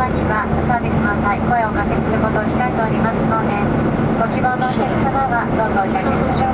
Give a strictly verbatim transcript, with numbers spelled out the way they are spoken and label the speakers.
Speaker 1: にはサービスの際声をおかけすることを控えておりますので、ご希望のお客様はどうぞお客様